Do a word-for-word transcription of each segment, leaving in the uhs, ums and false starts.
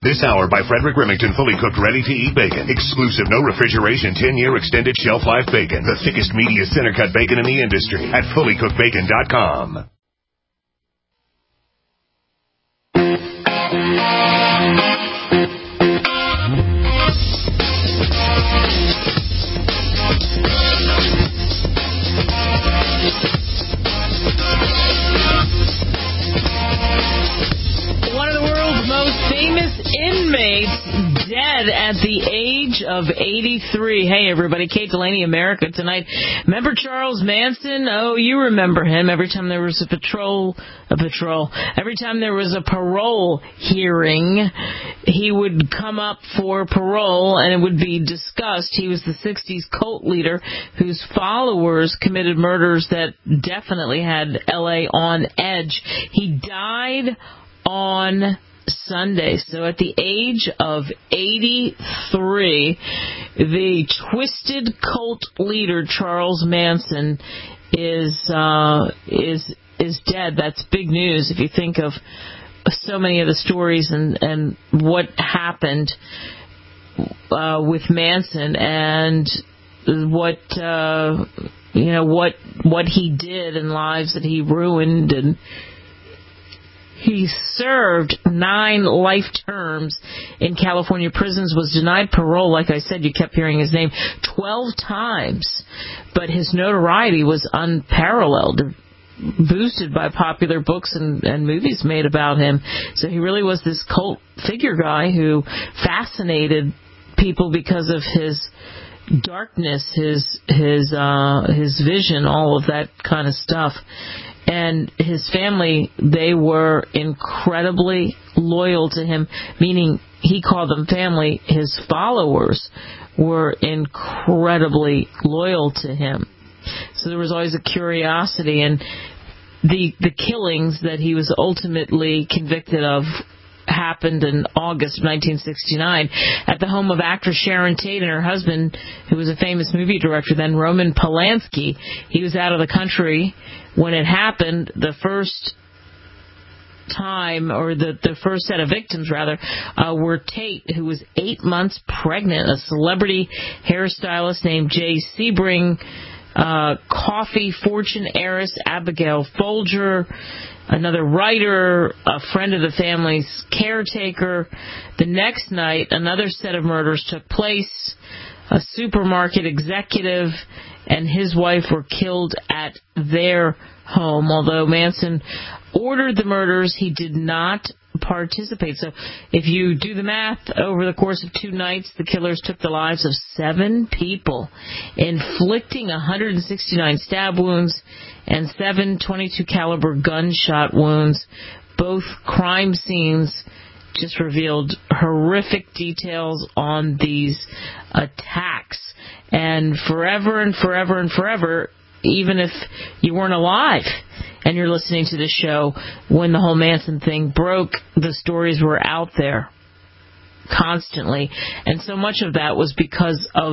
This hour by Frederick Remington, fully cooked, ready-to-eat bacon. Exclusive, no refrigeration, ten-year extended shelf life bacon. The thickest, meatiest, center-cut bacon in the industry at fully cooked bacon dot com. One of the world's most famous inmates dead at the age of eighty-three. Hey, everybody. Kate Delaney, America Tonight. Remember Charles Manson? Oh, you remember him. Every time there was a patrol, a patrol, every time there was a parole hearing, he would come up for parole and it would be discussed. He was the sixties cult leader whose followers committed murders that definitely had L A on edge. He died on Sunday. So at the age of eighty-three, the twisted cult leader Charles Manson is uh, is is dead. That's big news if you think of so many of the stories and, and what happened uh, with Manson and what uh, you know what what he did and lives that he ruined. And he served nine life terms in California prisons, was denied parole. Like I said, you kept hearing his name twelve times, but his notoriety was unparalleled, boosted by popular books and, and movies made about him. So he really was this cult figure guy who fascinated people because of his darkness, his his uh, his vision, all of that kind of stuff. And his family, they were incredibly loyal to him, meaning he called them family. His followers were incredibly loyal to him. So there was always a curiosity. And the the killings that he was ultimately convicted of happened in August of nineteen sixty-nine at the home of actress Sharon Tate and her husband, who was a famous movie director then, Roman Polanski. He was out of the country when it happened. The first time, or the, the first set of victims, rather, uh, were Tate, who was eight months pregnant, a celebrity hairstylist named Jay Sebring, uh, coffee fortune heiress Abigail Folger, another writer, a friend of the family's caretaker. The next night, another set of murders took place. A supermarket executive and his wife were killed at their home. Although Manson ordered the murders, he did not participate. So if you do the math, over the course of two nights, the killers took the lives of seven people, inflicting one hundred sixty-nine stab wounds and seven twenty-two caliber gunshot wounds. Both crime scenes just revealed horrific details on these attacks. And forever and forever and forever, even if you weren't alive and you're listening to this show, when the whole Manson thing broke, the stories were out there constantly. And so much of that was because of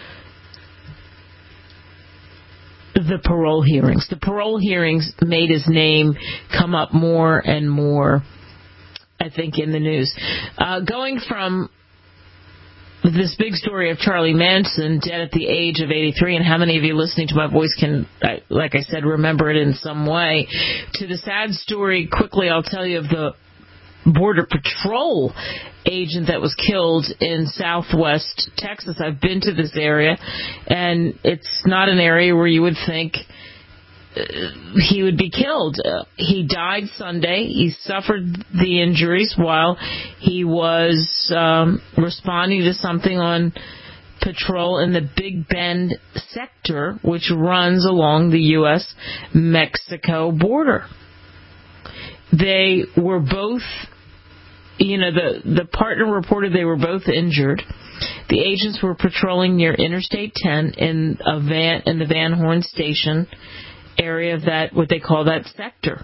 the parole hearings. The parole hearings made his name come up more and more, I think, in the news. Uh, going from this big story of Charlie Manson dead at the age of eighty-three, and how many of you listening to my voice can, like I said, remember it in some way, to the sad story, quickly I'll tell you, of the Border Patrol agent that was killed in southwest Texas. I've been to this area, and it's not an area where you would think he would be killed. Uh, he died Sunday. He suffered the injuries while he was um, responding to something on patrol in the Big Bend sector, which runs along the U S Mexico border. They were both, you know, the, the partner reported they were both injured. The agents were patrolling near Interstate ten in a van, in the Van Horn Station area of that, what they call that sector.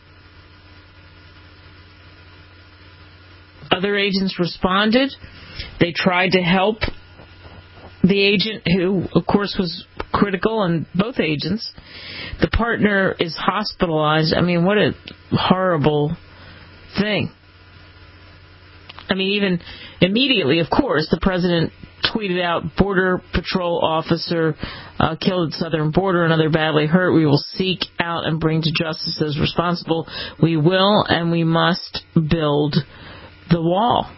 Other agents responded. They tried to help the agent, who, of course, was critical, and both agents. The partner is hospitalized. I mean, what a horrible thing. I mean, even immediately, of course, the president tweeted out, Border Patrol officer uh, killed at southern border, another badly hurt. We will seek out and bring to justice those responsible. We will and we must build the wall.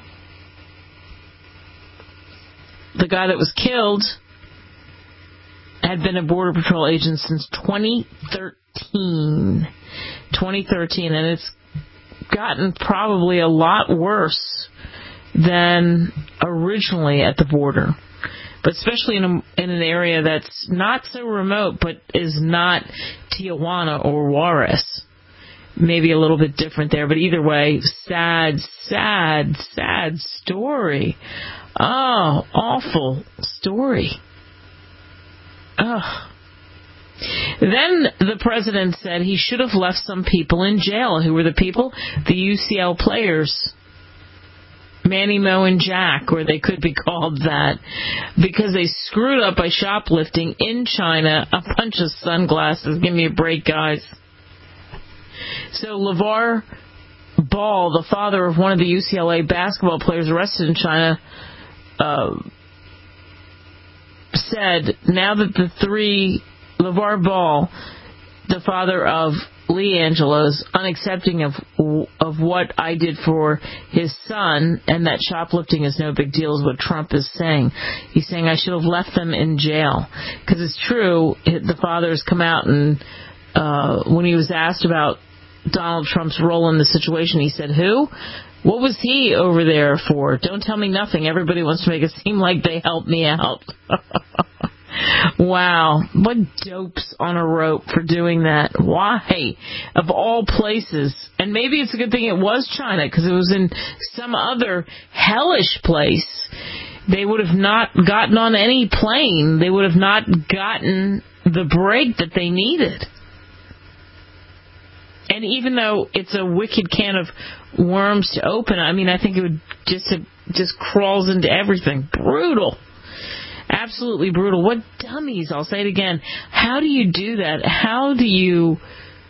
The guy that was killed had been a Border Patrol agent since twenty thirteen. twenty thirteen, and it's gotten probably a lot worse than originally at the border. But especially in, a, in an area that's not so remote, but is not Tijuana or Juarez. Maybe a little bit different there, but either way, sad, sad, sad story. Oh, awful story. Ugh. Then the president said he should have left some people in jail. Who were the people? The U C L players. Manny, Mo, and Jack, or they could be called that, because they screwed up by shoplifting in China a bunch of sunglasses. Give me a break, guys. So LeVar Ball, the father of one of the U C L A basketball players arrested in China, uh, said now that the three, LeVar Ball, the father of Lee Angelos, unaccepting of of what I did for his son, and that shoplifting is no big deal, is what Trump is saying. He's saying I should have left them in jail. Because it's true, the father has come out and uh, when he was asked about Donald Trump's role in the situation, he said, who? What was he over there for? Don't tell me nothing. Everybody wants to make it seem like they helped me out. Wow. What dopes on a rope for doing that. Why? Of all places. And maybe it's a good thing it was China, because it was in some other hellish place. They would have not gotten on any plane. They would have not gotten the break that they needed. And even though it's a wicked can of worms to open, I mean, I think it would just, it just crawls into everything. Brutal. Absolutely brutal. What dummies. I'll say it again. How do you do that? How do you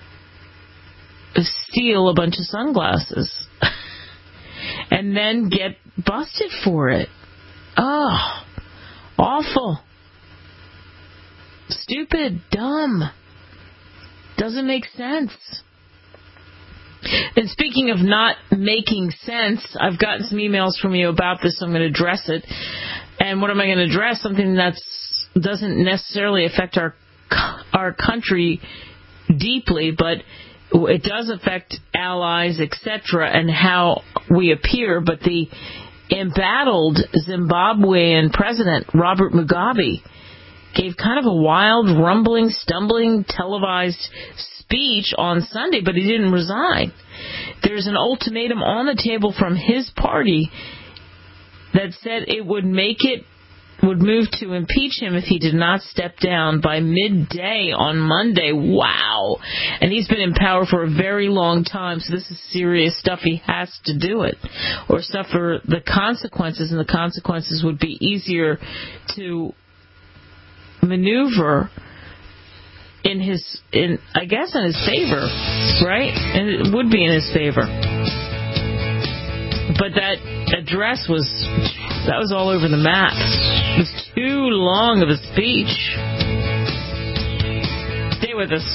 steal a bunch of sunglasses and then get busted for it? Oh, awful. Stupid. Dumb. Doesn't make sense. And speaking of not making sense, I've gotten some emails from you about this, so I'm going to address it. And what am I going to address? Something that doesn't necessarily affect our our country deeply, but it does affect allies, et cetera, and how we appear. But the embattled Zimbabwean president, Robert Mugabe, gave kind of a wild, rumbling, stumbling, televised speech on Sunday, but he didn't resign. There's an ultimatum on the table from his party that said it would make it, would move to impeach him if he did not step down by midday on Monday. Wow. And he's been in power for a very long time, so this is serious stuff. He has to do it or suffer the consequences, and the consequences would be easier to maneuver in his, in I guess, in his favor, right? And it would be in his favor. But that address was, that was all over the map. It was too long of a speech. Stay with us.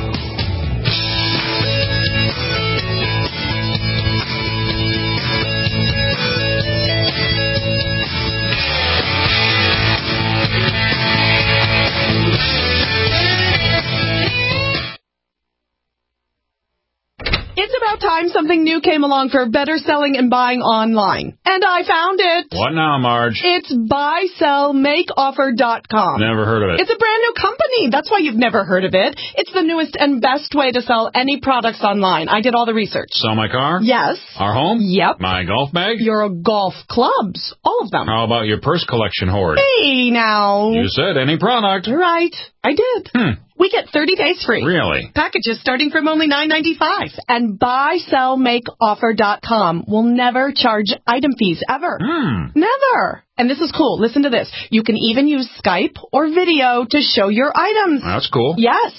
It's about time something new came along for better selling and buying online. And I found it. What now, Marge? It's buy sell make offer dot com. Never heard of it. It's a brand new company. That's why you've never heard of it. It's the newest and best way to sell any products online. I did all the research. Sell my car? Yes. Our home? Yep. My golf bag? Your golf clubs. All of them. How about your purse collection hoard? Hey, now. You said any product. Right. I did. Hmm. We get thirty days free. Really? Packages starting from only nine ninety-five. And buy sell make offer dot com will never charge item fees ever. Hmm. Never. And this is cool. Listen to this. You can even use Skype or video to show your items. That's cool. Yes.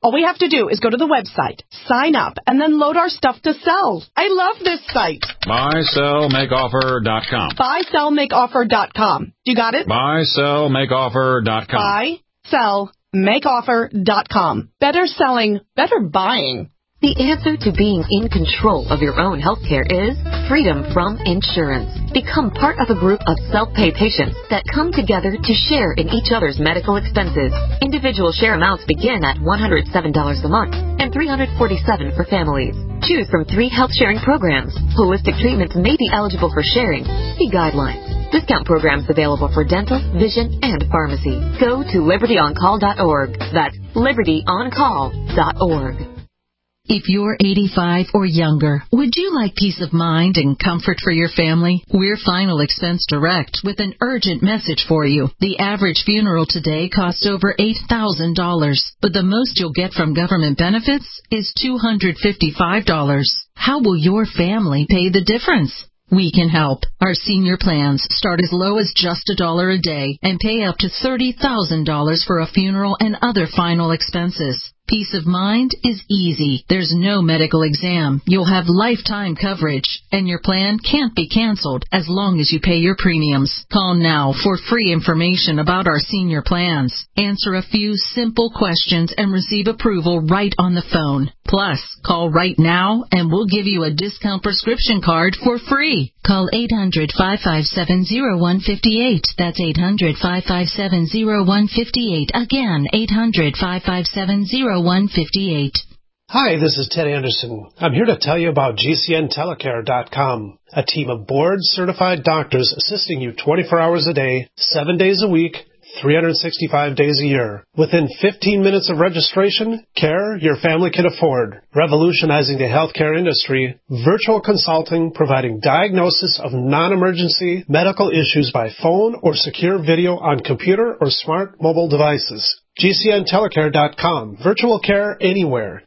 All we have to do is go to the website, sign up, and then load our stuff to sell. I love this site. buy sell make offer dot com. buy sell make offer dot com. You got it? buy sell make offer dot com. buy sell make offer dot com. Better selling, better buying. The answer to being in control of your own healthcare is freedom from insurance. Become part of a group of self-pay patients that come together to share in each other's medical expenses. Individual share amounts begin at one hundred seven dollars a month and three hundred forty-seven dollars for families. Choose from three health-sharing programs. Holistic treatments may be eligible for sharing. See guidelines. Discount programs available for dental, vision, and pharmacy. Go to liberty on call dot org. That's liberty on call dot org. If you're eighty-five or younger, would you like peace of mind and comfort for your family? We're Final Expense Direct with an urgent message for you. The average funeral today costs over eight thousand dollars, but the most you'll get from government benefits is two hundred fifty-five dollars. How will your family pay the difference? We can help. Our senior plans start as low as just a dollar a day and pay up to thirty thousand dollars for a funeral and other final expenses. Peace of mind is easy. There's no medical exam. You'll have lifetime coverage, and your plan can't be canceled as long as you pay your premiums. Call now for free information about our senior plans. Answer a few simple questions and receive approval right on the phone. Plus, call right now and we'll give you a discount prescription card for free. Call eight hundred, five five seven, zero one five eight. That's eight hundred, five five seven, zero one five eight. Again, eight hundred, five five seven, zero one five eight. Hi, this is Ted Anderson. I'm here to tell you about G C N telecare dot com, a team of board-certified doctors assisting you twenty-four hours a day, seven days a week, three hundred sixty-five days a year. Within fifteen minutes of registration, care your family can afford. Revolutionizing the healthcare industry, virtual consulting providing diagnosis of non-emergency medical issues by phone or secure video on computer or smart mobile devices. G C N telecare dot com. Virtual care anywhere.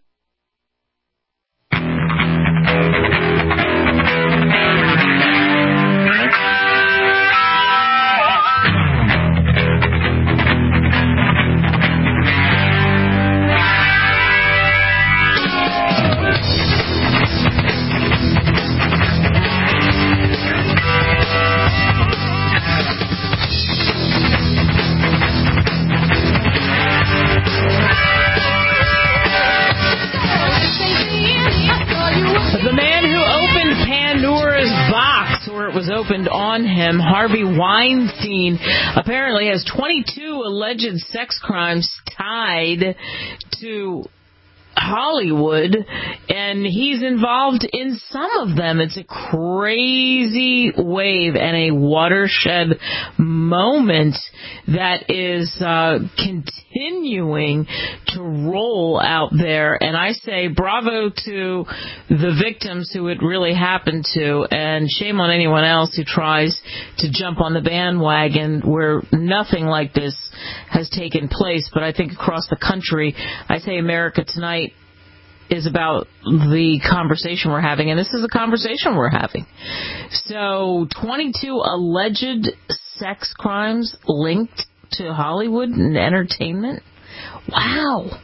Was opened on him. Harvey Weinstein apparently has twenty-two alleged sex crimes tied to Hollywood, and he's involved in some of them. It's a crazy wave and a watershed moment that is uh, continuing to roll out there. And I say bravo to the victims who it really happened to, and shame on anyone else who tries to jump on the bandwagon where nothing like this has taken place. But I think across the country, I say America Tonight is about the conversation we're having, and this is a conversation we're having. So twenty-two alleged sex crimes linked to Hollywood and entertainment. Wow.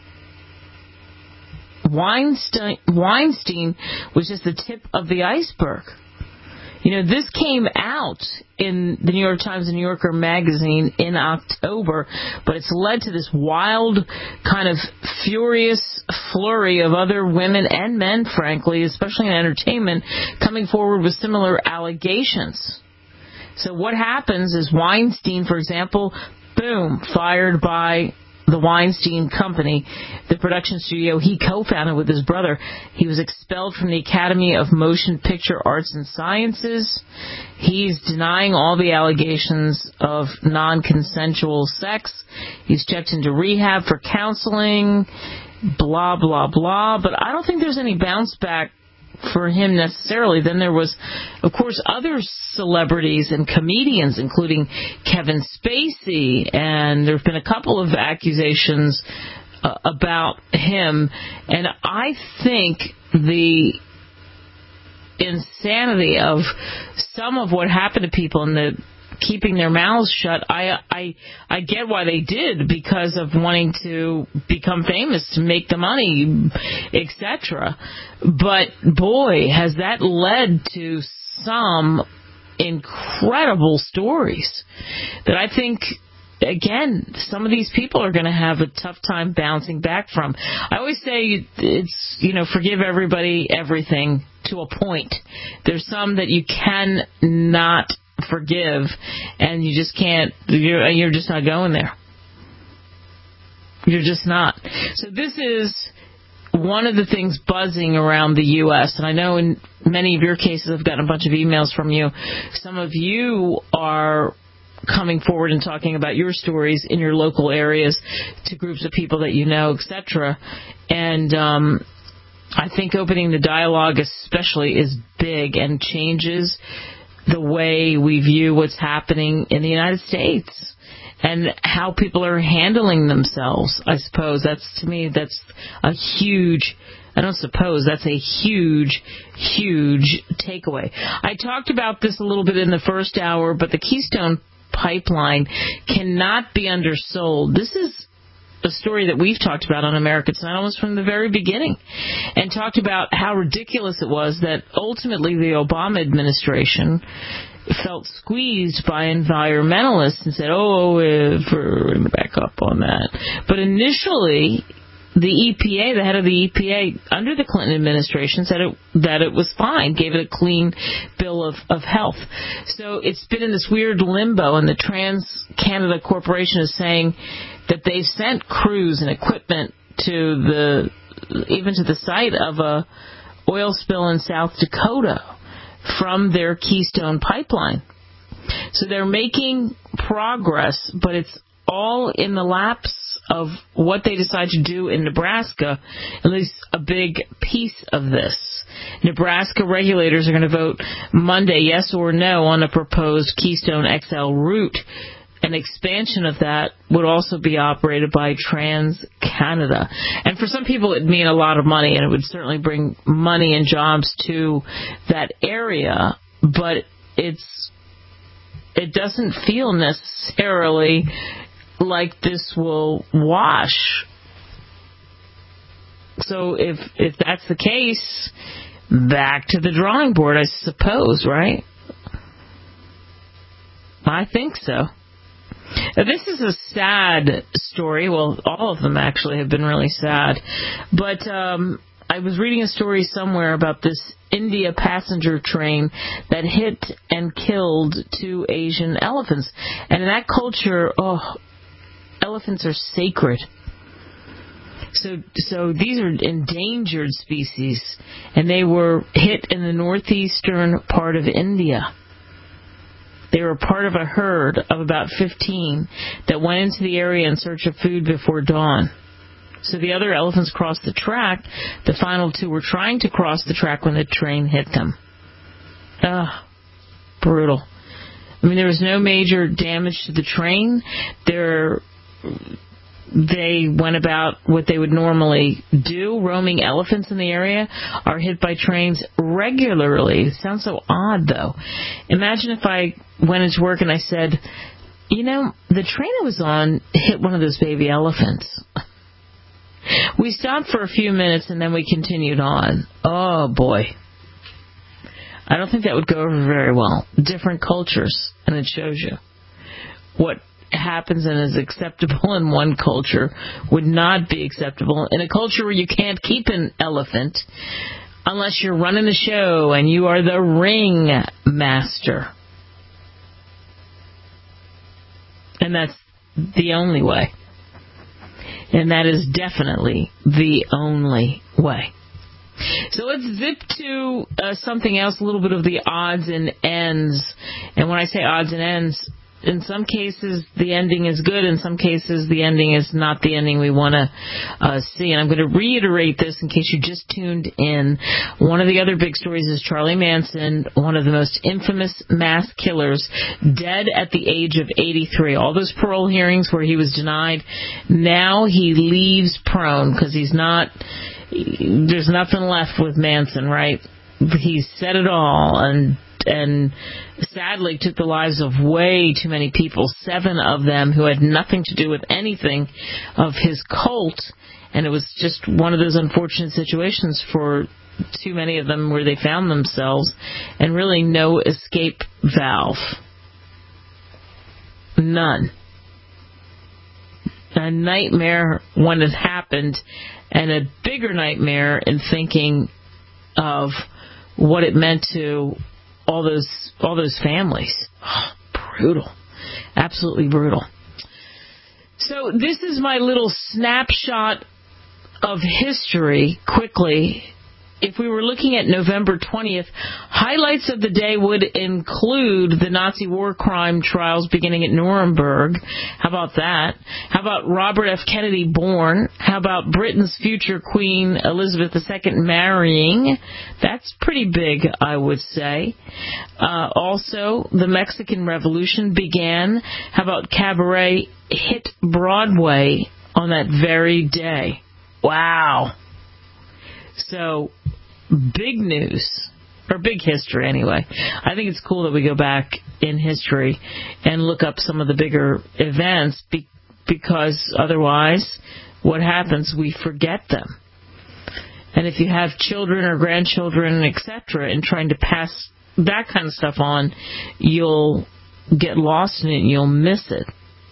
Weinstein, Weinstein was just the tip of the iceberg. You know, this came out in the New York Times and New Yorker magazine in October, but it's led to this wild kind of furious flurry of other women and men, frankly, especially in entertainment, coming forward with similar allegations. So what happens is Weinstein, for example, boom, fired by the Weinstein Company, the production studio he co-founded with his brother. He was expelled from the Academy of Motion Picture Arts and Sciences. He's denying all the allegations of non-consensual sex. He's checked into rehab for counseling, blah, blah, blah. But I don't think there's any bounce back for him necessarily. Then there was, of course, other celebrities and comedians, including Kevin Spacey, and there have been a couple of accusations uh, about him. And I think the insanity of some of what happened to people in the keeping their mouths shut. I I I get why they did, because of wanting to become famous, to make the money, et cetera. But boy, has that led to some incredible stories that I think, again, some of these people are going to have a tough time bouncing back from. I always say it's, you know, forgive everybody everything to a point. There's some that you can not forgive, and you just can't, you're, you're just not going there. You're just not. So this is one of the things buzzing around the U S, and I know in many of your cases I've gotten a bunch of emails from you. Some of you are coming forward and talking about your stories in your local areas to groups of people that you know, et cetera. And um, I think opening the dialogue especially is big and changes the way we view what's happening in the United States and how people are handling themselves. I suppose that's, to me, that's a huge, I don't suppose, that's a huge, huge takeaway. I talked about this a little bit in the first hour, but the Keystone Pipeline cannot be undersold. This is a story that we've talked about on America Tonight almost from the very beginning, and talked about how ridiculous it was that ultimately the Obama administration felt squeezed by environmentalists and said, oh, we're going to back up on that. But initially, the E P A, the head of the E P A under the Clinton administration, said it, that it was fine, gave it a clean bill of, of health. So it's been in this weird limbo, and the TransCanada Corporation is saying that they've sent crews and equipment to the, even to the site of a oil spill in South Dakota from their Keystone Pipeline. So they're making progress, but it's all in the lapse of what they decide to do in Nebraska, at least a big piece of this. Nebraska regulators are going to vote Monday, yes or no, on a proposed Keystone X L route. An expansion of that would also be operated by TransCanada. And for some people, it would mean a lot of money, and it would certainly bring money and jobs to that area. But it's it doesn't feel necessarily like this will wash. So if if that's the case, back to the drawing board, I suppose, right? I think so. Now, this is a sad story. Well, all of them actually have been really sad. But um, I was reading a story somewhere about this India passenger train that hit and killed two Asian elephants. And in that culture, oh, elephants are sacred. So, so these are endangered species, and they were hit in the northeastern part of India. They were part of a herd of about fifteen that went into the area in search of food before dawn. So the other elephants crossed the track. The final two were trying to cross the track when the train hit them. Ugh, brutal. I mean, there was no major damage to the train. There, they went about what they would normally do. Roaming elephants in the area are hit by trains regularly. It sounds so odd, though. Imagine if I went into work and I said, you know, the train I was on hit one of those baby elephants. We stopped for a few minutes and then we continued on. Oh, boy. I don't think that would go over very well. Different cultures, and it shows you what happens and is acceptable in one culture would not be acceptable in a culture where you can't keep an elephant unless you're running the show and you are the ring master. And that's the only way. And that is definitely the only way. So let's zip to uh, something else, a little bit of the odds and ends. And when I say odds and ends, in some cases, the ending is good. In some cases, the ending is not the ending we want to uh, see. And I'm going to reiterate this in case you just tuned in. One of the other big stories is Charlie Manson, one of the most infamous mass killers, dead at the age of eighty-three. All those parole hearings where he was denied, now he leaves prone because he's not, there's nothing left with Manson, right? He's said it all, and and sadly took the lives of way too many people, seven of them who had nothing to do with anything of his cult. And it was just one of those unfortunate situations for too many of them where they found themselves and really no escape valve. None. A nightmare when it happened, and a bigger nightmare in thinking of what it meant to all those all those families. Oh, brutal. Absolutely brutal. So this is my little snapshot of history quickly. If we were looking at November twentieth, highlights of the day would include the Nazi war crime trials beginning at Nuremberg. How about that? How about Robert F. Kennedy born? How about Britain's future Queen Elizabeth the Second marrying? That's pretty big, I would say. Uh, also, the Mexican Revolution began. How about Cabaret hit Broadway on that very day? Wow. So, big news, or big history anyway. I think it's cool that we go back in history and look up some of the bigger events be- because otherwise, what happens? We forget them. And if you have children or grandchildren, et cetera, and trying to pass that kind of stuff on, you'll get lost in it and you'll miss it.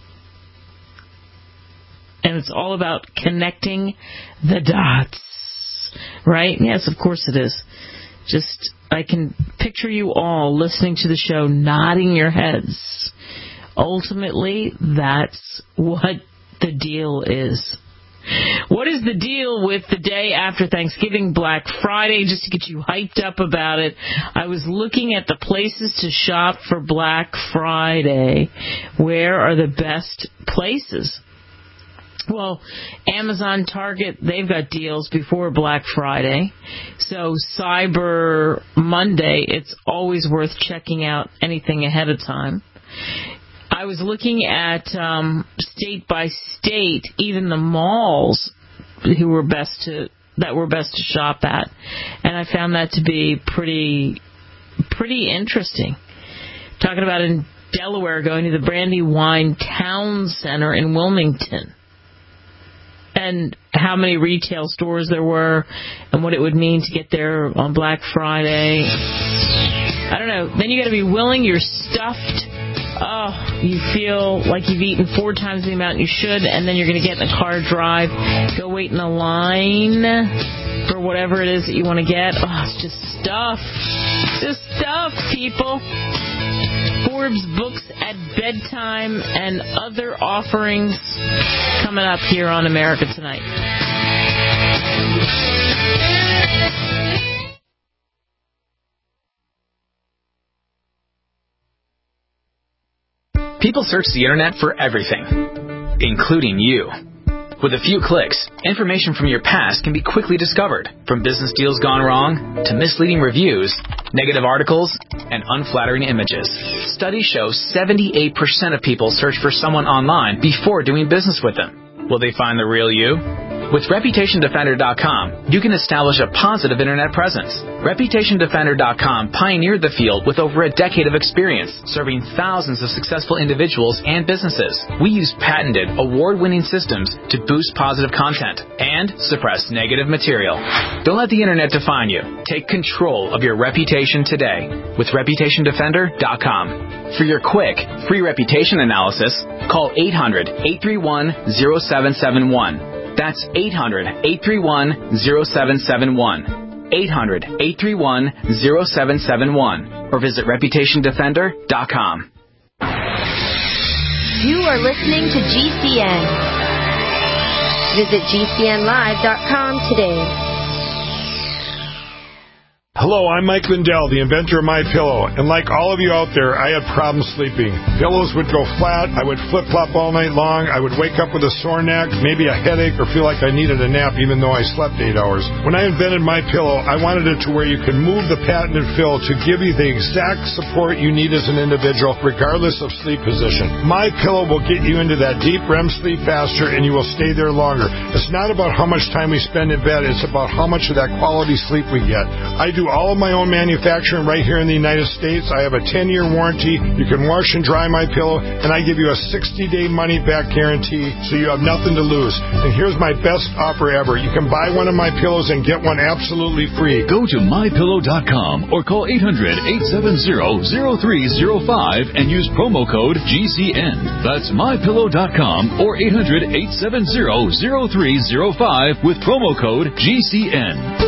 And it's all about connecting the dots. Right? Yes, of course it is. Just, I can picture you all listening to the show, nodding your heads. Ultimately, that's what the deal is. What is the deal with the day after Thanksgiving, Black Friday, just to get you hyped up about it? I was looking at the places to shop for Black Friday. Where are the best places? Well, Amazon, Target, they've got deals before Black Friday. So Cyber Monday, it's always worth checking out anything ahead of time. I was looking at um, state by state, even the malls who were best to that were best to shop at, and I found that to be pretty pretty interesting. Talking about in Delaware, going to the Brandywine Town Center in Wilmington, and how many retail stores there were, and what it would mean to get there on Black Friday. I don't know. Then you got to be willing. You're stuffed. Oh, you feel like you've eaten four times the amount you should, and then you're going to get in a car drive, go wait in a line for whatever it is that you want to get. Oh, it's just stuff. Just stuff, people. Forbes books at bedtime and other offerings coming up here on America Tonight. People search the internet for everything, including you. With a few clicks, information from your past can be quickly discovered, from business deals gone wrong to misleading reviews, negative articles, and unflattering images. Studies show seventy-eight percent of people search for someone online before doing business with them. Will they find the real you? With Reputation Defender dot com, you can establish a positive internet presence. Reputation Defender dot com pioneered the field with over a decade of experience, serving thousands of successful individuals and businesses. We use patented, award-winning systems to boost positive content and suppress negative material. Don't let the internet define you. Take control of your reputation today with Reputation Defender dot com. For your quick, free reputation analysis, call eight hundred, eight three one, zero seven seven one. That's eight hundred, eight three one, zero seven seven one. eight hundred, eight three one, zero seven seven one. Or visit Reputation Defender dot com. You are listening to G C N. Visit G C N live dot com today. Hello, I'm Mike Lindell, the inventor of MyPillow, and like all of you out there, I had problems sleeping. Pillows would go flat, I would flip-flop all night long, I would wake up with a sore neck, maybe a headache, or feel like I needed a nap even though I slept eight hours. When I invented MyPillow, I wanted it to where you could move the patented fill to give you the exact support you need as an individual, regardless of sleep position. MyPillow will get you into that deep R E M sleep faster, and you will stay there longer. It's not about how much time we spend in bed, it's about how much of that quality sleep we get. I do do all of my own manufacturing right here in the United States. I have a ten-year warranty. You can wash and dry my pillow, and I give you a sixty-day money-back guarantee, so you have nothing to lose. And here's my best offer ever. You can buy one of my pillows and get one absolutely free. Go to my pillow dot com or call eight hundred, eight seven zero, zero three zero five and use promo code G C N. That's my pillow dot com or eight hundred, eight seven zero, zero three zero five with promo code G C N.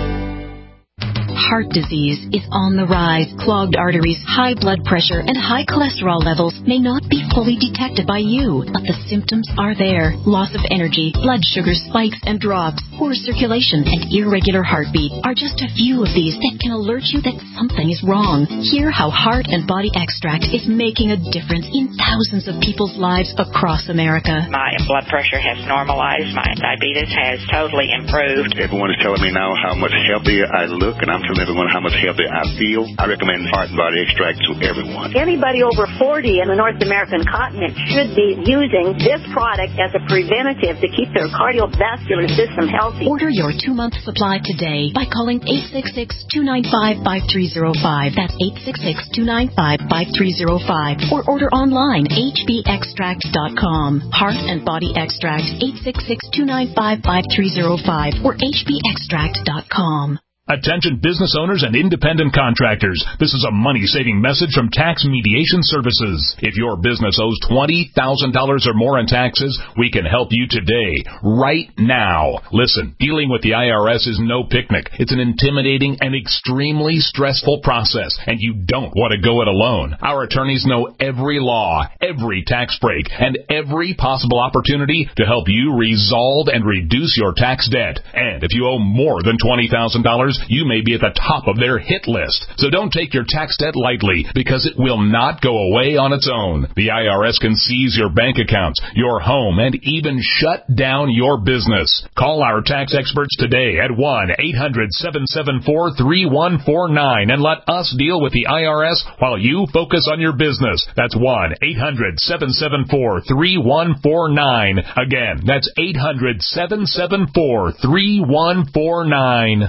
Heart disease is on the rise. Clogged arteries, high blood pressure, and high cholesterol levels may not be fully detected by you, but the symptoms are there. Loss of energy, blood sugar spikes and drops, poor circulation, and irregular heartbeat are just a few of these that can alert you that something is wrong. Hear how Heart and Body Extract is making a difference in thousands of people's lives across America. My blood pressure has normalized. My diabetes has totally improved. Everyone is telling me now how much healthier I look, and I'm telling everyone how much healthier I feel. I recommend Heart and Body Extract to everyone. Anybody over forty in the North American continent should be using this product as a preventative to keep their cardiovascular system healthy. Order your two-month supply today by calling eight six six, two nine five, five three zero five. That's eight six six, two nine five, five three zero five. Or order online, H B extract dot com. Heart and Body Extract, eight six six, two nine five, five three zero five or H B extract dot com. Attention business owners and independent contractors. This is a money-saving message from Tax Mediation Services. If your business owes twenty thousand dollars or more in taxes, we can help you today, right now. Listen, dealing with the I R S is no picnic. It's an intimidating and extremely stressful process, and you don't want to go it alone. Our attorneys know every law, every tax break, and every possible opportunity to help you resolve and reduce your tax debt. And if you owe more than twenty thousand dollars, you may be at the top of their hit list. So don't take your tax debt lightly, because it will not go away on its own. The I R S can seize your bank accounts, your home, and even shut down your business. Call our tax experts today at one eight hundred, seven seven four, three one four nine and let us deal with the I R S while you focus on your business. That's one eight hundred, seven seven four, three one four nine. Again, that's eight hundred, seven seven four, three one four nine.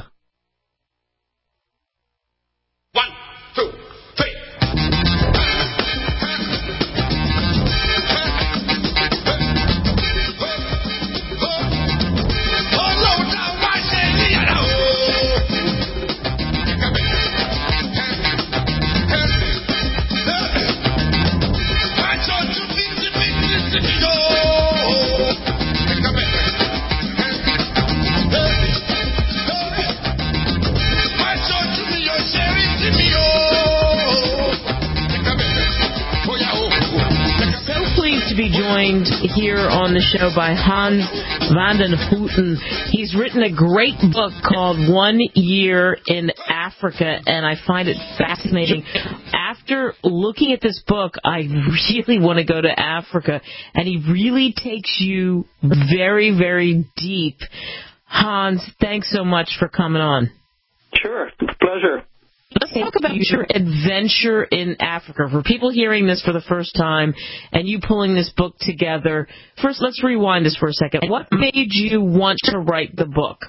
Be joined here on the show by Hans van den Houten. He's written a great book called One Year in Africa, and I find it fascinating. After looking at this book, I really want to go to Africa, and he really takes you very, very deep. Hans, thanks so much for coming on. Sure, pleasure. Let's talk about your adventure in Africa. For people hearing this for the first time and you pulling this book together, first let's rewind this for a second. What made you want to write the book?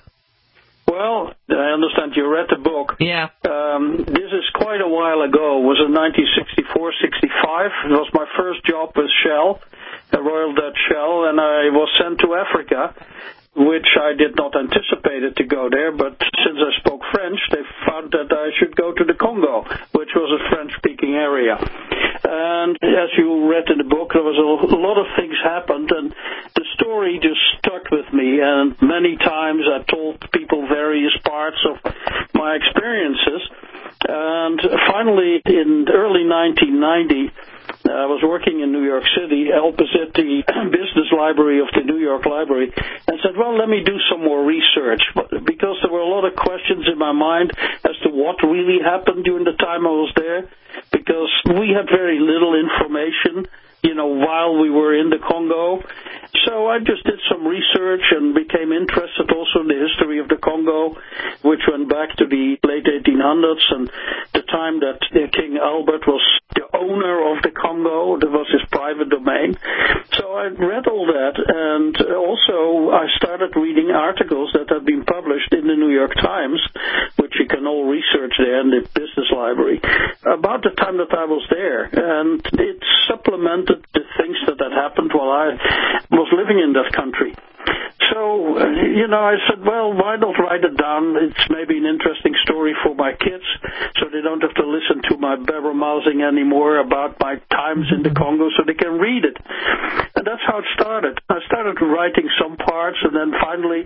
Well, I understand you read the book. Yeah. Um, this is quite a while ago. It was in nineteen sixty-four sixty-five. It was my first job with Shell, the Royal Dutch Shell, and I was sent to Africa, which I did not anticipate it to go there, but since I spoke French, they found that I should go to the Congo, which was a French-speaking area. And as you read in the book, there was a lot of things happened, and the story just stuck with me, and many times I told people various parts of my experiences. And finally, in early nineteen ninety, I was working in New York City opposite the business library of the New York Library, and said, well, let me do some more research, because there were a lot of questions in my mind as to what really happened during the time I was there, because we had very little information, you know, while we were in the Congo. So I just did some research and became interested also in the history of the Congo, which went back to the late eighteen hundreds and the time that King Albert was the owner of the Congo. That was his private domain. So I read all that, and also I started reading articles that had been published in the New York Times, which you can all research there in the business library, about the time that I was there. And it supplemented the things that had happened while I was living in that country. So, you know, I said, well, why not write it down? It's maybe an interesting story for my kids, so they don't have to listen to my blabber-mousing anymore about my times in the Congo, so they can read it. And that's how it started. I started writing some parts, and then finally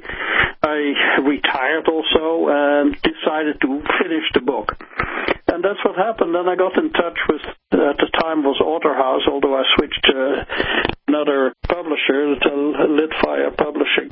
I retired also and decided to finish the book. And that's what happened. Then I got in touch with, at the time was Authorhouse, although I switched to another publisher, to Litfire Publishing.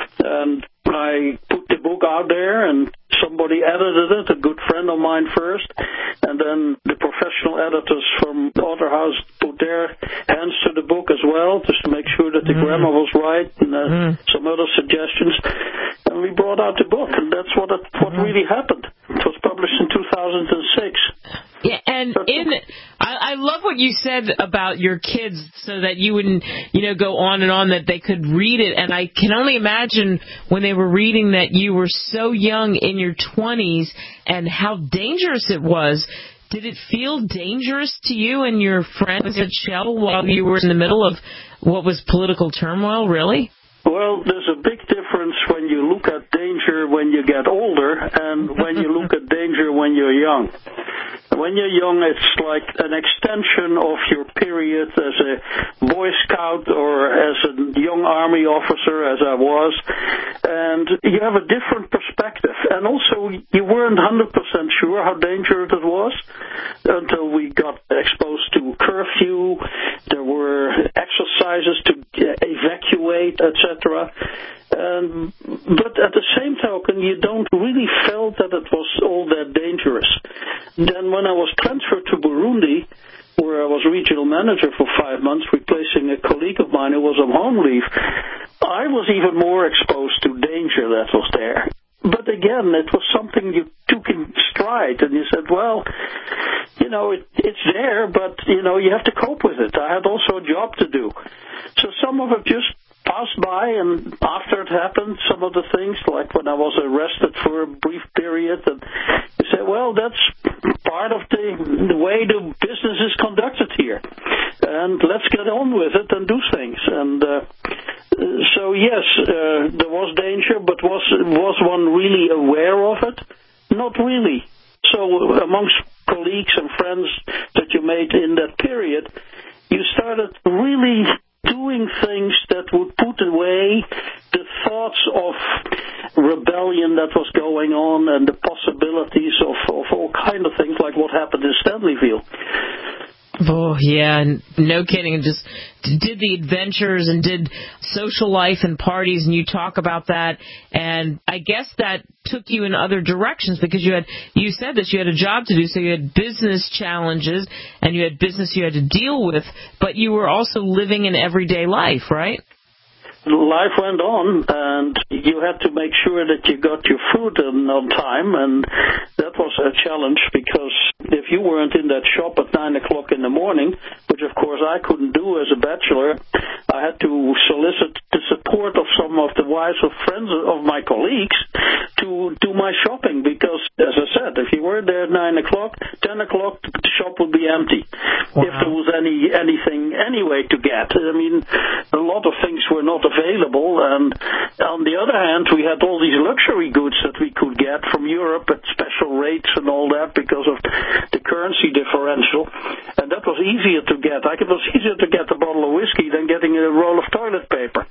And I put the book out there, and somebody edited it, a good friend of mine first, and then the professional editors from Authorhouse put their hands to the book as well, just to make sure that the mm. grammar was right, and uh, mm. some other suggestions. And we brought out the book, and that's what it, what mm. really happened. It was published in two thousand six. Yeah, and in I, I love what you said about your kids, so that you wouldn't, you know, go on and on, that they could read it. And I can only imagine when they were reading that you were so young, in your twenties, and how dangerous it was. Did it feel dangerous to you and your friends at Shell while you were in the middle of what was political turmoil, really? Well, there's a big difference when you look at danger when you get older and when you look at danger when you're young. When you're young, it's like an extension of your period as a Boy Scout or as a young Army officer, as I was, and you have a different perspective. And also, you weren't one hundred percent sure how dangerous it was until we got exposed to curfew. There were exercises to evacuate, et cetera. Um, but at the same token, you don't really feel that it was all that dangerous. Then when I was transferred to Burundi, where I was regional manager for five months, replacing a colleague of mine who was on home leave, I was even more exposed to danger that was there. But again, it was something you took in stride, and you said, well, you know, it, it's there, but, you know, you have to cope with it. I had also a job to do. So some of it just passed by, and after it happened, some of the things, like when I was arrested for a brief period, and you say, well, that's part of the, the way the business is conducted here, and let's get on with it and do things. And uh, so, yes, uh, there was danger, but was was one really aware of it? Not really. So amongst colleagues and friends that you made in that period, you started really doing things that would put away the thoughts of rebellion that was going on and the possibilities of, of all kind of things, like what happened in Stanleyville. Oh, yeah, no kidding. And just did the adventures and did social life and parties, and you talk about that. And I guess that took you in other directions, because you had, you said this, you had a job to do, so you had business challenges and you had business you had to deal with, but you were also living an everyday life, right? Life went on, and you had to make sure that you got your food in on time, and that was a challenge, because if you weren't in that shop at nine o'clock in the morning, which of course I couldn't do as a bachelor, I had to solicit the support of some of the wives of friends of my colleagues to do my shopping, because, as I said, if you were there at nine o'clock, ten o'clock, the shop would be empty. Wow. If there was any anything anyway to get. I mean, a lot of things were not available, and on the other hand, we had all these luxury goods that we could get from Europe at special rates and all that because of the currency differential, and that was easier to get. Like, it was easier to get a bottle of whiskey than getting a roll of toilet paper.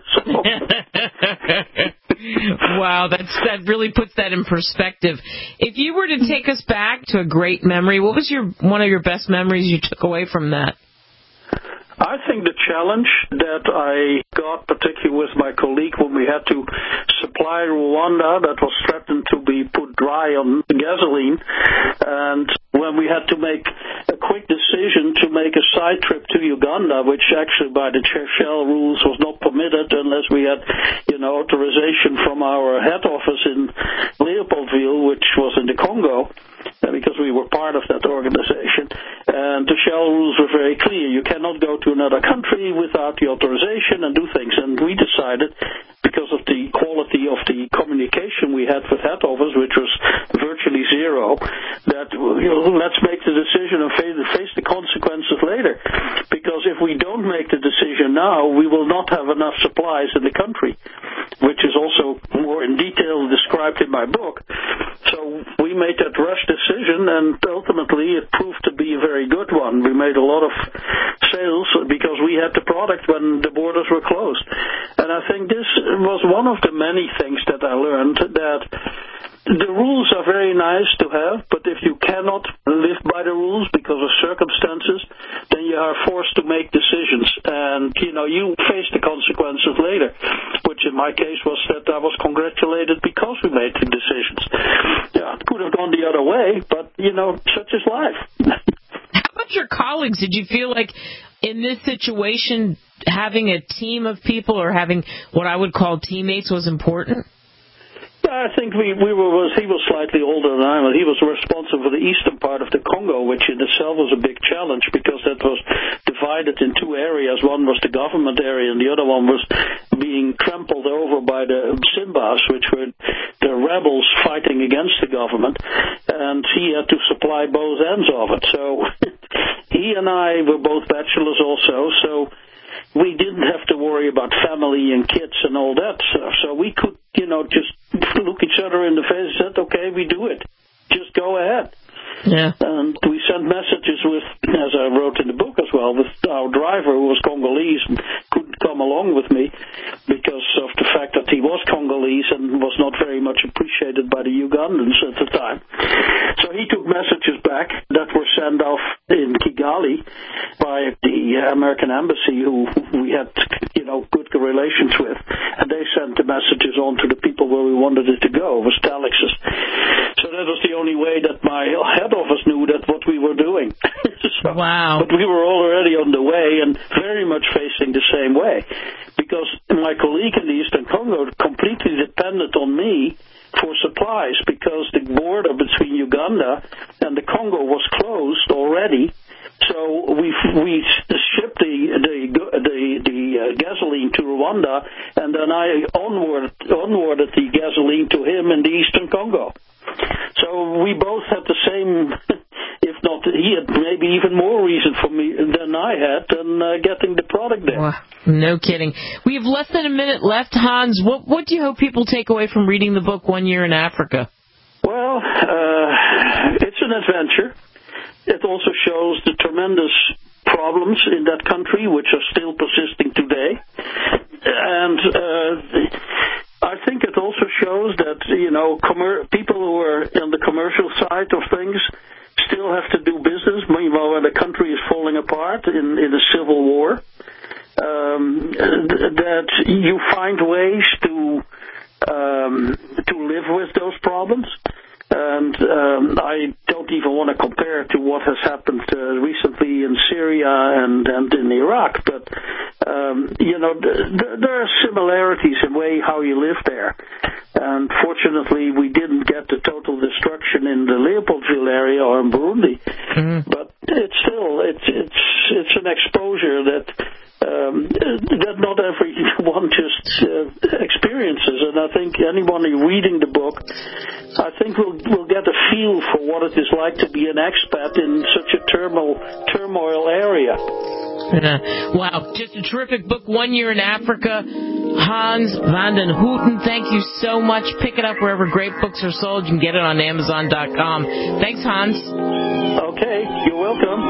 Wow, that's, that really puts that in perspective. If you were to take us back to a great memory, what was your one of your best memories you took away from that? I think the challenge that I got, particularly with my colleague, when we had to supply Rwanda that was threatened to be put dry on gasoline, and when we had to make a quick decision to make a side trip to Uganda, which actually by the Shell rules was not permitted unless we had, you know, authorization from our head office in Leopoldville, which was in the Congo, because we were part of that organization. And the Shell rules were very clear. You cannot go to another country without the authorization and do things. And we decided, because because of the quality of the communication we had with head office, which was virtually zero, that, you know, let's make the decision and face, face the consequences later. Because if we don't make the decision now, we will not have enough supplies in the country, which is also more in detail described in my book. So we made that rush decision, and ultimately it proved to be a very good one. We made a lot of sales because we had the product when the borders were closed. And I think this was one of the many things that I learned, that the rules are very nice to have, but if you cannot live by the rules because of circumstances, then you are forced to make decisions. And, you know, you face the consequences later, which in my case was that I was congratulated because we made the decisions. Yeah, it could have gone the other way, but, you know, such is life. How about your colleagues? Did you feel like in this situation having a team of people or having what I would call teammates was important? I think we, we were, was, he was slightly older than I was. He was responsible for the eastern part of the Congo, which in itself was a big challenge because that was divided in two areas. One was the government area and the other one was being trampled over by the Simbas, which were the rebels fighting against the government. And he had to supply both ends of it. So he and I were both bachelors also, so we didn't have to worry about family and kids and all that stuff. So we could, you know, just look each other in the face and said, okay, we do it. Just go ahead. Yeah. And we sent messages with, as I wrote in the book as well, with our driver who was Congolese and couldn't come along with me because of the fact that he was Congolese and was not very much appreciated by the Ugandans at the time. So he took messages back that were sent off in Kigali by the American embassy who we had, you know, good relations with. And they sent the messages on to the people where we wanted it to go. It was telexes. So that was the only way that my head office knew that what we were doing. So, wow. But we were already on the way and very much facing the same way because my colleague in the Eastern Congo completely depended on me for supplies because the border between Uganda and the Congo was closed already. So we we shipped the the the, the uh, gasoline to Rwanda, and then I onward onwarded the gasoline to him in the Eastern Congo. So we both had the same, if not, he had maybe even more reason for me than I had in uh, getting the product there. Wow. No kidding. We have less than a minute left, Hans. What what do you hope people take away from reading the book One Year in Africa? Well, uh, it's an adventure. It also shows the tremendous problems in that country, which are still persisting today. And uh, I think it also shows that, you know, commer- people who are on the commercial side of things still have to do business, meanwhile when the country is falling apart in, in a civil war. Um, that you find ways to um, to live with those problems. And um, I don't even want to compare to what has happened uh, recently in Syria and, and in Iraq, but, um, you know, th- th- there are similarities in way how you live there. And fortunately, we didn't get the total destruction in the Leopoldville area or in Burundi, mm-hmm. but it's still, it's, it's, it's an exposure that Um, that not everyone just uh, experiences, and I think anyone reading the book, I think will will get a feel for what it is like to be an expat in such a turmoil turmoil area. Yeah. Wow, just a terrific book, One Year in Africa. Hans van den Hooten, thank you so much. Pick it up wherever great books are sold. You can get it on Amazon dot com. Thanks, Hans. Okay, you're welcome.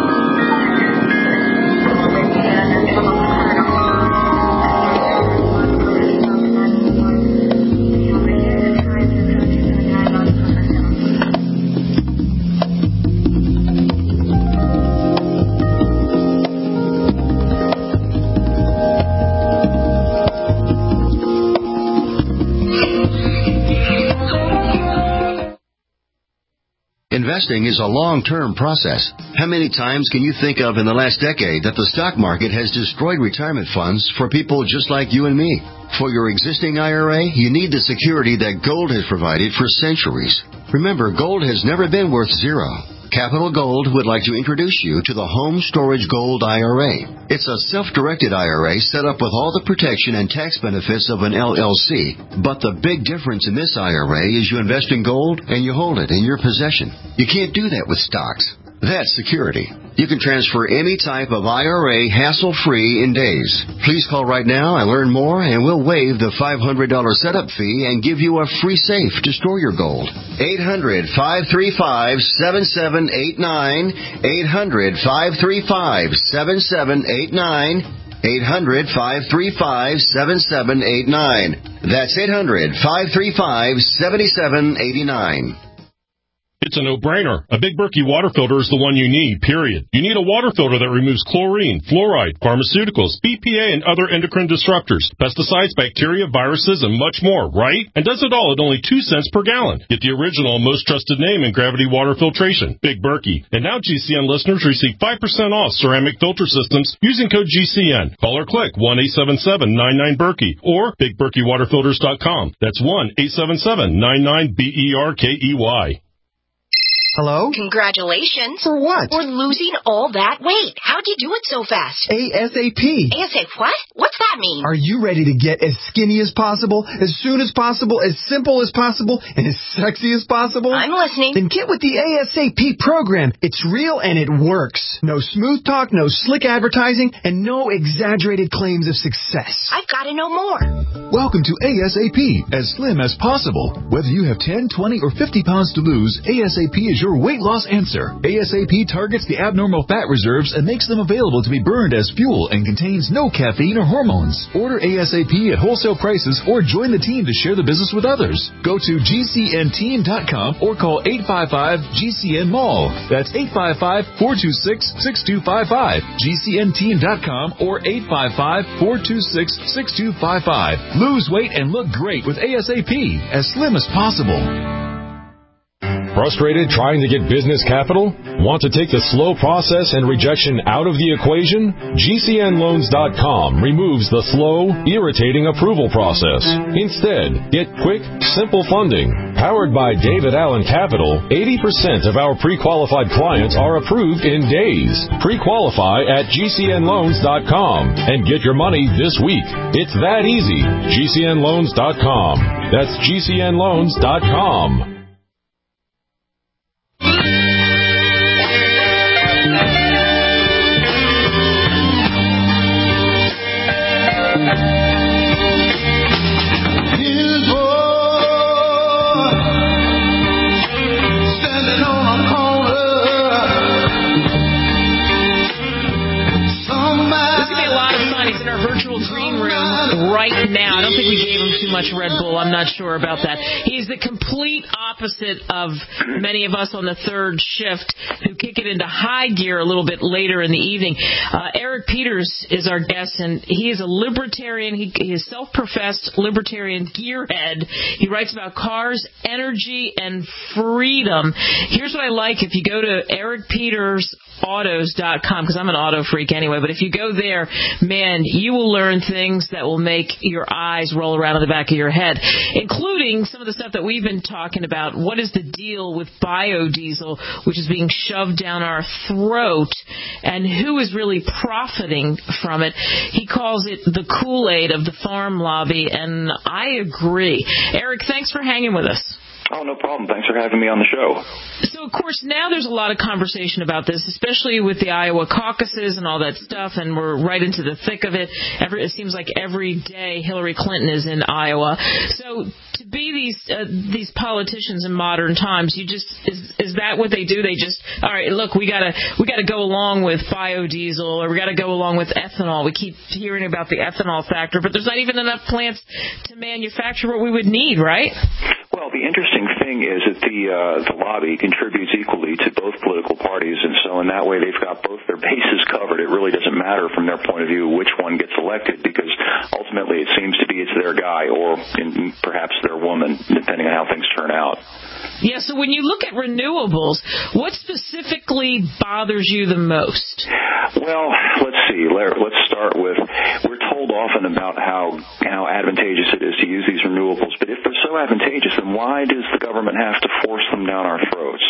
Investing is a long-term process. How many times can you think of in the last decade that the stock market has destroyed retirement funds for people just like you and me? For your existing I R A, you need the security that gold has provided for centuries. Remember, gold has never been worth zero. Capital Gold would like to introduce you to the Home Storage Gold I R A. It's a self-directed I R A set up with all the protection and tax benefits of an L L C. But the big difference in this I R A is you invest in gold and you hold it in your possession. You can't do that with stocks. That's security. You can transfer any type of I R A hassle-free in days. Please call right now and learn more, and we'll waive the five hundred dollars setup fee and give you a free safe to store your gold. eight hundred, five three five, seven seven eight nine. eight hundred, five three five, seven seven eight nine. eight hundred, five three five, seven seven eight nine. That's eight hundred, five three five, seven seven eight nine. It's a no-brainer. A Big Berkey water filter is the one you need, period. You need a water filter that removes chlorine, fluoride, pharmaceuticals, B P A, and other endocrine disruptors, pesticides, bacteria, viruses, and much more, right? And does it all at only two cents per gallon. Get the original, most trusted name in gravity water filtration, Big Berkey. And now G C N listeners receive five percent off ceramic filter systems using code G C N. Call or click one eight seven seven nine nine Berkey or big berkey water filters dot com. That's one eight seven seven nine nine B E R K E Y. Hello? Congratulations. For what? For losing all that weight. How'd you do it so fast? ASAP. ASAP what? What's that mean? Are you ready to get as skinny as possible, as soon as possible, as simple as possible, and as sexy as possible? I'm listening. Then get with the ASAP program. It's real and it works. No smooth talk, no slick advertising, and no exaggerated claims of success. I've got to know more. Welcome to ASAP, as slim as possible. Whether you have ten, twenty, or fifty pounds to lose, ASAP is your weight loss answer. ASAP targets the abnormal fat reserves and makes them available to be burned as fuel and contains no caffeine or hormones. Order ASAP at wholesale prices or join the team to share the business with others. Go to G C N team dot com or call eight five five G C N mall. That's eight five five, four two six, six two five five. G C N team dot com or eight five five, four two six, six two five five. Lose weight and look great with ASAP, as slim as possible. Frustrated trying to get business capital? Want to take the slow process and rejection out of the equation? G C N loans dot com removes the slow, irritating approval process. Instead, get quick, simple funding. Powered by David Allen Capital, eighty percent of our pre-qualified clients are approved in days. Pre-qualify at G C N loans dot com and get your money this week. It's that easy. G C N loans dot com. That's G C N loans dot com. Right now. I don't think we gave him too much Red Bull. I'm not sure about that. He's the complete opposite of many of us on the third shift who kick it into high gear a little bit later in the evening. Uh, Eric Peters is our guest, and he is a libertarian. He, he is self-professed libertarian gearhead. He writes about cars, energy, and freedom. Here's what I like. If you go to eric peters autos dot com, because I'm an auto freak anyway, but if you go there, man, you will learn things that will make your eyes roll around in the back of your head, including some of the stuff that we've been talking about. What is the deal with biodiesel, which is being shoved down our throat, and who is really profiting from it? He calls it the Kool-Aid of the farm lobby, and I agree. Eric, thanks for hanging with us. Oh, no problem. Thanks for having me on the show. So, of course, now there's a lot of conversation about this, especially with the Iowa caucuses and all that stuff, and we're right into the thick of it. Every, it seems like every day Hillary Clinton is in Iowa. So to be these uh, these politicians in modern times, you just is is that what they do? They just, all right, look, we gotta we gotta go along with biodiesel, or we gotta go along with ethanol. We keep hearing about the ethanol factor, but there's not even enough plants to manufacture what we would need, right? Well, the interesting thing is that the uh, the lobby contributes equally to both political parties, and so in that way they've got both their bases covered. It really doesn't matter from their point of view which one gets elected, because ultimately it seems to be it's their guy or in, perhaps their woman, depending on how things turn out. Yeah, so when you look at renewables, what specifically bothers you the most? Well, let's see. Let's start with, we're told often about how how advantageous it is to use these renewables, but if they're so so advantageous, then why does the government have to force them down our throats?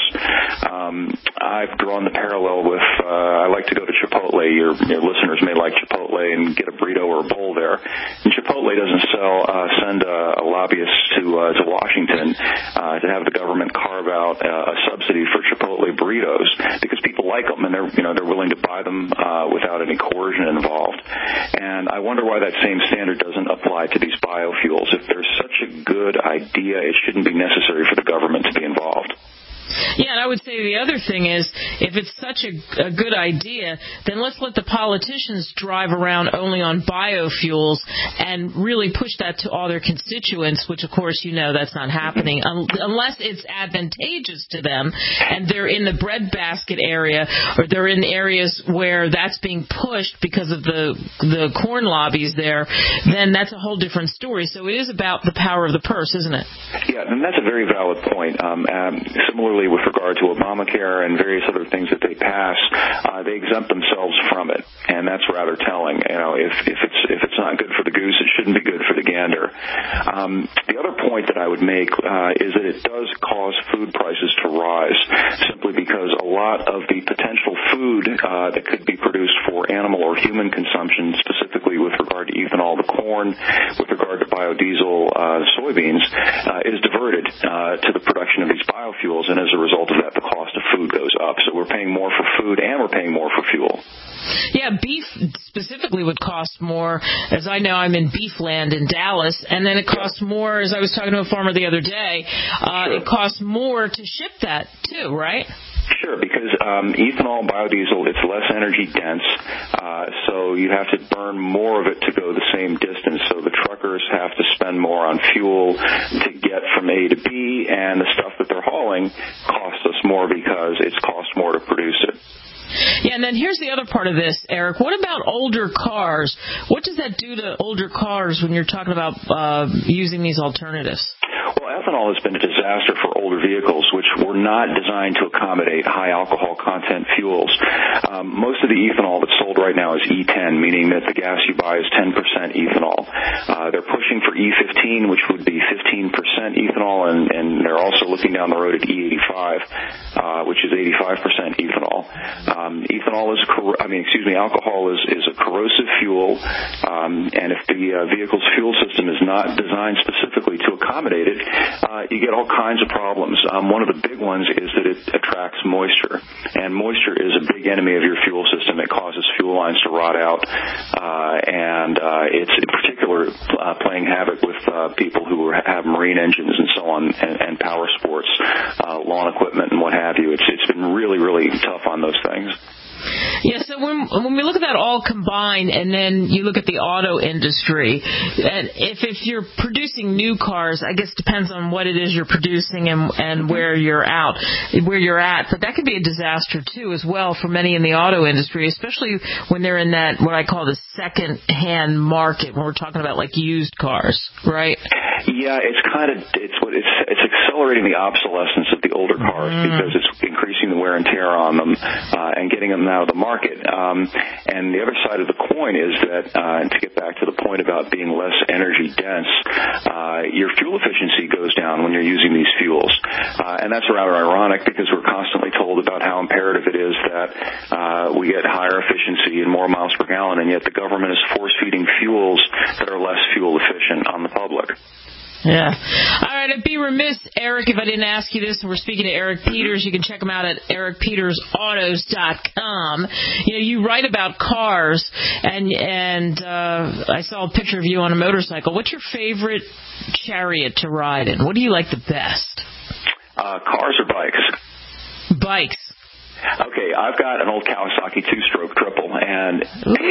Um, I've drawn the parallel with, uh, I like to go to Chipotle. Your, your listeners may like Chipotle and get a burrito or a bowl there. And Chipotle doesn't sell, uh, send a, a lobbyist to, uh, to Washington, uh, to have the government carve out uh, a subsidy for Chipotle burritos because people like them and they're, you know, they're willing to buy them, uh, without any coercion involved. And I wonder why that same standard doesn't apply to these biofuels. If there's such a good idea, it shouldn't be necessary for the government to be involved. Yeah, and I would say the other thing is, if it's such a, a good idea, then let's let the politicians drive around only on biofuels and really push that to all their constituents, which, of course, you know that's not happening, un- unless it's advantageous to them and they're in the breadbasket area or they're in areas where that's being pushed because of the the corn lobbies there, then that's a whole different story. So it is about the power of the purse, isn't it? Yeah, and that's a very valid point. Um, um, similarly, with regard to Obamacare and various other things that they pass, uh, they exempt themselves from it, and that's rather telling. You know, if, if it's if it's not good for the goose, it shouldn't be good for the gander. Um, the other point that I would make uh, is that it does cause food prices to rise, simply because a lot of the potential food uh, that could be produced for animal or human consumption, specifically with regard to ethanol, the corn, with regard to biodiesel, uh, soybeans, uh, is diverted uh, to the production of these biofuels, and as a result of that, the cost of food goes up. So we're paying more for food and we're paying more for fuel. Yeah, beef specifically would cost more. As I know, I'm in beef land in Dallas, and then it costs more, as I was talking to a farmer the other day, uh, it costs more to ship that too, right? Sure, because um, ethanol, biodiesel, it's less energy dense, uh, so you have to burn more of it to go the same distance. So the truckers have to spend more on fuel to get from A to B, and the stuff that they're hauling costs us more because it's cost more to produce it. Yeah, and then here's the other part of this, Eric. What about older cars? What does that do to older cars when you're talking about uh, using these alternatives? Well, ethanol has been a disaster for older vehicles, which were not designed to accommodate high alcohol content fuels. Um, most of the ethanol that's sold right now is E ten, meaning that the gas you buy is ten percent ethanol. Uh, they're pushing for E fifteen, which would be fifteen percent ethanol, and, and they're also looking down the road at E eighty-five, uh, which is eighty-five percent ethanol. Um, ethanol is, cor- I mean, excuse me, alcohol is, is a corrosive fuel, um, and if the uh, vehicle's fuel system is not designed specifically to accommodate it, uh, you get all kinds of problems. Um, one of the big ones is that it attracts moisture, and moisture is a big enemy of your fuel system. It causes fuel lines to rot out, uh, and uh, it's in particular uh, playing havoc with uh, people who have marine engines and so on, and, and power sports, uh, lawn equipment, and what have you. It's it's been really, really tough on those things. Yeah, so when when we look at that all combined, and then you look at the auto industry, and if if you're producing new cars, I guess it depends on what it is you're producing and and where you're out, where you're at. But that could be a disaster too, as well, for many in the auto industry, especially when they're in that what I call the second-hand market, when we're talking about like used cars, right? Yeah, it's kind of it's what it's it's accelerating the obsolescence of the older cars mm. because it's increasing the wear and tear on them uh, and getting them out of the market. Um, and the other side of the coin is that, uh, to get back to the point about being less energy dense, uh, your fuel efficiency goes down when you're using these fuels. Uh, and that's rather ironic because we're constantly told about how imperative it is that uh, we get higher efficiency and more miles per gallon, and yet the government is force-feeding fuels that are less fuel efficient on the public. Yeah. All right, I'd be remiss, Eric, if I didn't ask you this. And we're speaking to Eric Peters. You can check him out at eric peters autos dot com. You know, you write about cars, and and uh, I saw a picture of you on a motorcycle. What's your favorite chariot to ride in? What do you like the best? Uh, cars or bikes? Bikes. Okay, I've got an old Kawasaki two-stroke triple, and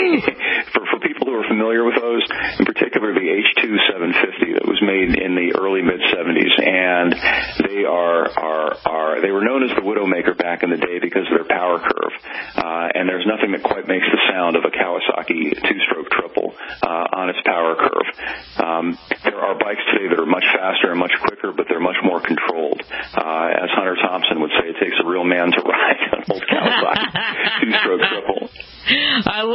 for for people who are familiar with those, in particular the H two seven fifty that was made in the early mid seventies, and they are are are they were known as the Widowmaker back in the day because of their power curve, uh, and there's nothing that quite makes the sound of a Kawasaki two-stroke triple uh, on its power curve. Um, there are bikes today that are much faster and much quicker, but they're much more controlled. Uh, as Hunter Thompson would say, it takes a real man to ride an old Kawasaki two-stroke triple. I love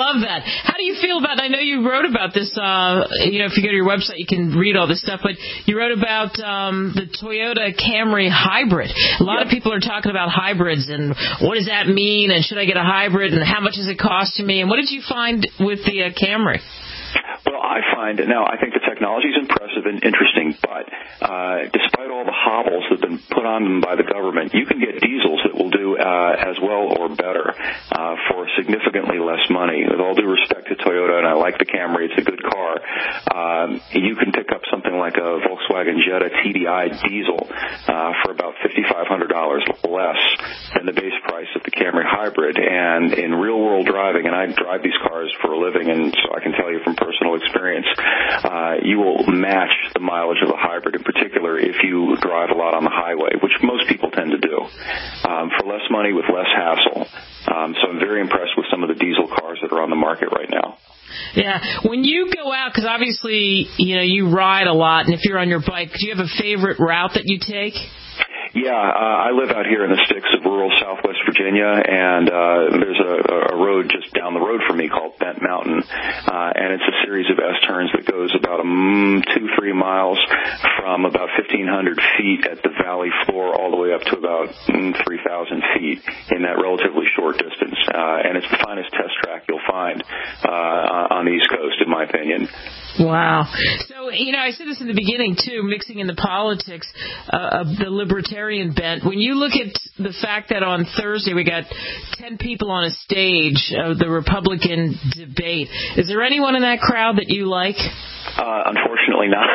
love that. How do you feel about, I know you wrote about this, uh, you know, if you go to your website, you can read all this stuff, but you wrote about um, the Toyota Camry hybrid. A lot yep. of people are talking about hybrids and what does that mean, and should I get a hybrid, and how much does it cost to me, and what did you find with the uh, Camry? Well, I find, now, I think the technology is impressive and interesting, but uh, despite all the hobbles that have been put on them by the government, you can get diesels that will do uh, as well or better uh, for significantly less money. With all due respect to Toyota, and I like the Camry, it's a good car, um, you can pick up something like a Volkswagen Jetta T D I diesel uh, for about five thousand five hundred dollars less than the base price of the Camry hybrid. And in real-world driving, and I drive these cars for a living, and so I can tell you from personal experience, uh, you will match the mileage of a hybrid, in particular if you drive a lot on the highway, which most people tend to do, um, for less money with less hassle. Um, so I'm very impressed with some of the diesel cars that are on the market right now. Yeah. When you go out, because obviously, you know, you ride a lot, and if you're on your bike, do you have a favorite route that you take? Yeah, uh, I live out here in the sticks of rural southwest Virginia, and uh, there's a, a road just down the road from me called Bent Mountain, uh, and it's a series of S-turns that goes about um, two, three miles from about fifteen hundred feet at the valley floor all the way up to about mm, three thousand feet in that relatively short distance, uh, and it's the finest test track you'll find uh, on the East Coast, in my opinion. Wow. So, you know, I said this in the beginning, too, mixing in the politics uh, of the libertarian bent. When you look at the fact that on Thursday we got ten people on a stage of the Republican debate, is there anyone in that crowd that you like? Uh, unfortunately not.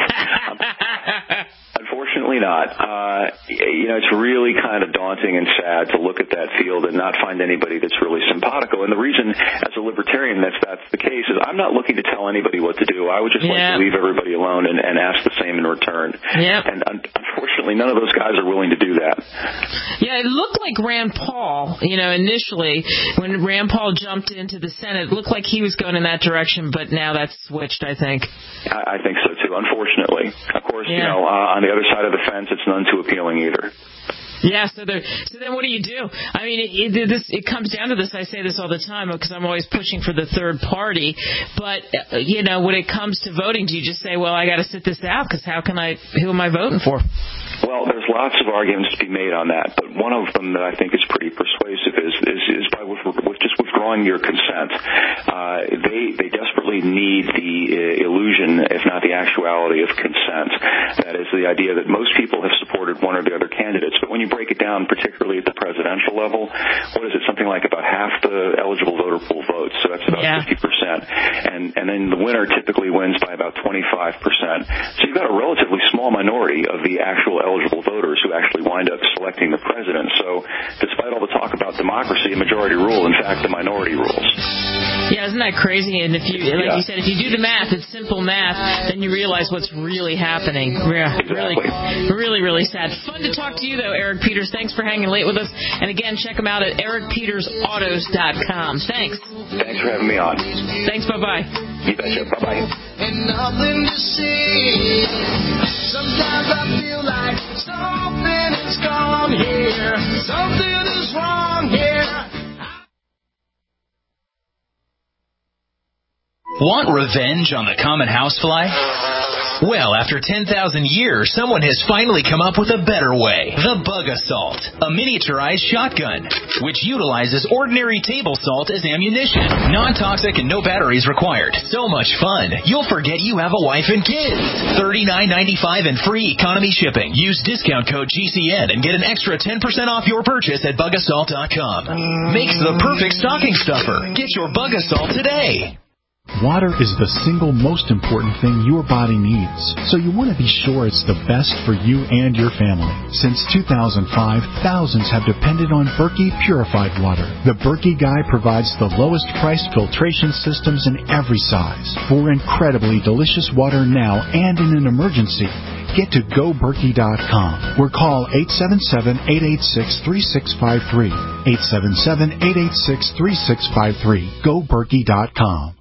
Unfortunately not. Uh, you know, it's really kind of daunting and sad to look at that field and not find anybody that's really simpatico. And the reason, as a libertarian, that's that's the case is I'm not looking to tell anybody what to do. I would just yeah. like to leave everybody alone and, and ask the same in return. Yeah. And un- unfortunately, none of those guys are willing to do that. Yeah, it looked like Rand Paul, you know, initially, when Rand Paul jumped into the Senate, it looked like he was going in that direction, but now that's switched, I think. I, I think so, too, unfortunately. Of course, yeah. you know, uh, on the other side of the fence, it's none too appealing either. Yeah, so there, so then what do you do? I mean, it, it, this, it comes down to this. I say this all the time because I'm always pushing for the third party. But, uh, you know, when it comes to voting, do you just say, well, I got to sit this out because how can I, who am I voting for? Well, there's lots of arguments to be made on that, but one of them that I think is pretty persuasive is is, is by with, with just withdrawing your consent. Uh, they they desperately need the uh, illusion, if not the actuality, of consent. That is the idea that most people have supported one or the other candidates, but when you break it down, particularly at the presidential level, what is it? Something like about half the eligible voter pool votes, so that's about yeah. fifty percent, and and then the winner typically wins by about twenty-five percent. So you've got a relatively small minority of the actual eligible voters who actually wind up selecting the president. So despite all the talk about democracy, a majority rule, in fact, the minority rules. Yeah, isn't that crazy? And if you, like yeah. you said, if you do the math, it's simple math, then you realize what's really happening. Yeah, exactly. Really, really, really sad. Fun to talk to you, though, Eric Peters. Thanks for hanging late with us. And again, check him out at eric peters autos dot com. Thanks. Thanks for having me on. Thanks. Bye-bye. You betcha. Bye-bye. And nothing to see. Sometimes I feel like something is gone here. Something is wrong here. Want revenge on the common housefly? Well, after ten thousand years, someone has finally come up with a better way. The Bug Assault, a miniaturized shotgun, which utilizes ordinary table salt as ammunition. Non-toxic and no batteries required. So much fun, you'll forget you have a wife and kids. thirty-nine ninety-five and free economy shipping. Use discount code G C N and get an extra ten percent off your purchase at bug assault dot com. Makes the perfect stocking stuffer. Get your Bug Assault today. Water is the single most important thing your body needs, so you want to be sure it's the best for you and your family. Since two thousand five, thousands have depended on Berkey purified water. The Berkey Guy provides the lowest priced filtration systems in every size. For incredibly delicious water now and in an emergency, get to go berkey dot com or call eight seven seven, eight eight six, three six five three. eight seven seven, eight eight six, three six five three. go berkey dot com.